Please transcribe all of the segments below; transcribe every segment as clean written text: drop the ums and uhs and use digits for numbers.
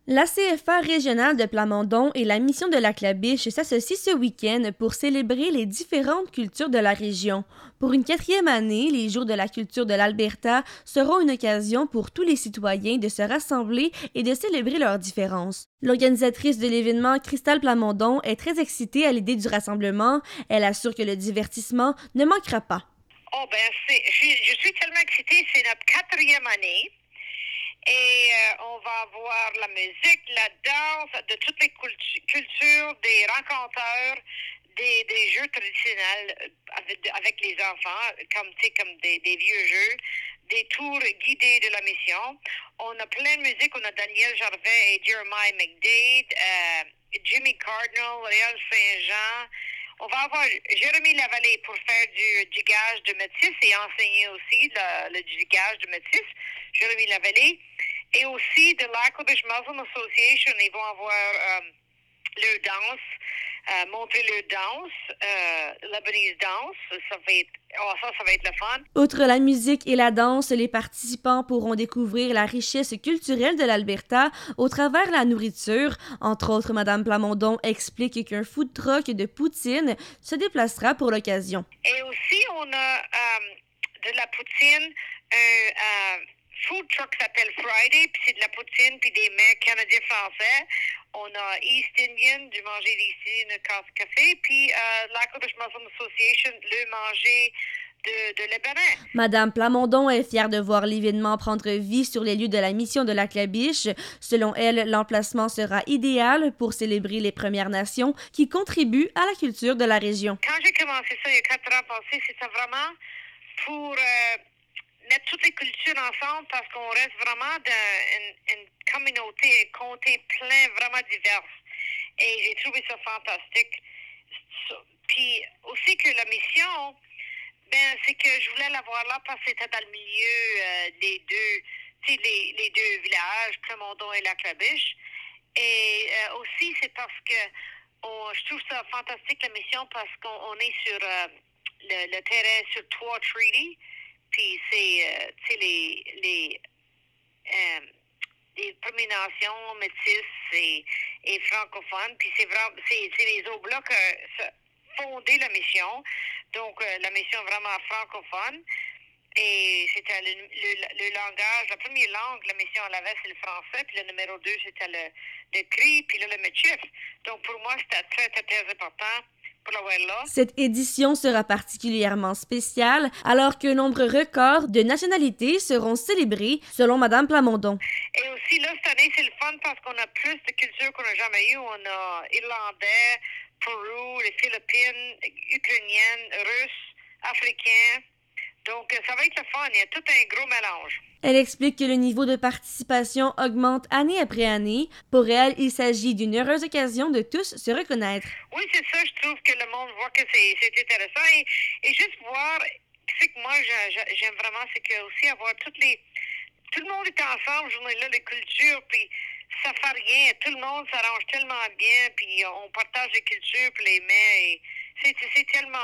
La CFA régionale de Plamondon et la mission de la Clabiche s'associent ce week-end pour célébrer les différentes cultures de la région. Pour une 4e année, les Jours de la culture de l'Alberta seront une occasion pour tous les citoyens de se rassembler et de célébrer leurs différences. L'organisatrice de l'événement, Cristal Plamondon, est très excitée à l'idée du rassemblement. Elle assure que le divertissement ne manquera pas. Je suis tellement excitée, c'est notre 4e année. Et on va avoir la musique, la danse, de toutes les cultures, des rencontreurs, des jeux traditionnels avec les enfants, comme des vieux jeux, des tours guidés de la mission. On a plein de musique, on a Daniel Gervais et Jeremiah McDade, Jimmy Cardinal, Réal Saint-Jean. On va avoir Jérémy Lavallée pour faire du jigage de métis et enseigner aussi le jigage de métis. Jérémy Lavallée. Et aussi de l'Acadish Muslim Association, ils vont avoir leur danse, montrer leur danse, Lebanese dance. Ça va être le fun. Outre la musique et la danse, les participants pourront découvrir la richesse culturelle de l'Alberta au travers la nourriture. Entre autres, Mme Plamondon explique qu'un food truck de poutine se déplacera pour l'occasion. Et aussi, on a de la poutine, food truck s'appelle Friday, puis c'est de la poutine, puis des mets canadiens-français. On a East Indian, du manger d'ici, une café, puis l'Acadish Muslim Association, le manger de Libanais. Madame Plamondon est fière de voir l'événement prendre vie sur les lieux de la mission de la Clabiche. Selon elle, l'emplacement sera idéal pour célébrer les Premières Nations qui contribuent à la culture de la région. Quand j'ai commencé ça il y a 4 ans passés, c'était vraiment pour mettre toutes les cultures ensemble parce qu'on reste vraiment dans une communauté, un comté plein, vraiment divers. Et j'ai trouvé ça fantastique. Puis aussi que la mission, c'est que je voulais l'avoir là parce que c'était dans le milieu des deux, les deux villages, Plamondon et la Clabiche. Et aussi, c'est parce que je trouve ça fantastique, la mission, parce qu'on est sur le terrain sur 3 treaties. Puis c'est les Premières Nations, métis et francophones. Puis c'est les Oblats qui ont fondé la mission. Donc la mission vraiment francophone. Et c'était le langage, la première langue, la mission à la veste, c'est le français. Puis le numéro 2, c'était le cri, puis là, le métis. Donc pour moi, c'était très, très, très important. Cette édition sera particulièrement spéciale alors qu'un nombre record de nationalités seront célébrées, selon Mme Plamondon. Et aussi, là, cette année, c'est le fun parce qu'on a plus de cultures qu'on n'a jamais eu. On a Irlandais, Pérou, les Philippines, Ukrainiennes, Russes, Africains. Donc, ça va être le fun. Il y a tout un gros mélange. Elle explique que le niveau de participation augmente année après année. Pour elle, il s'agit d'une heureuse occasion de tous se reconnaître. Oui, c'est ça. Je trouve que le monde voit que c'est intéressant. Et juste voir, ce que moi, j'aime vraiment, c'est que aussi avoir tout le monde est ensemble, journée-là, les cultures, puis ça fait rien. Tout le monde s'arrange tellement bien, puis on partage les cultures, puis les mets. Et c'est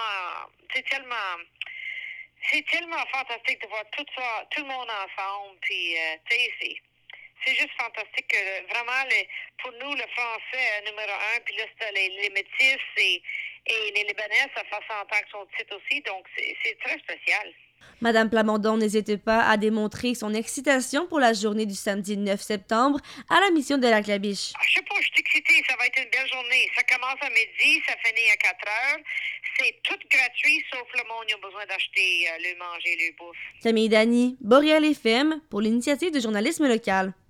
tellement fantastique de voir tout ça, tout le monde ensemble. Puis, c'est juste fantastique que vraiment, pour nous, le français numéro 1, puis là, c'était les métis et les Libanais, ça fait 100 ans qu'ils sont titres aussi. Donc, c'est très spécial. Madame Plamondon n'hésite pas à démontrer son excitation pour la journée du samedi 9 septembre à la mission de la Clabiche. Je sais pas, je suis excitée, ça va être une belle journée. Ça commence à midi, ça finit à 4 heures. C'est tout gratuit, sauf le monde, ils ont besoin d'acheter le manger, le bouffe. Camille Dany, Boréal FM, pour l'initiative de journalisme local.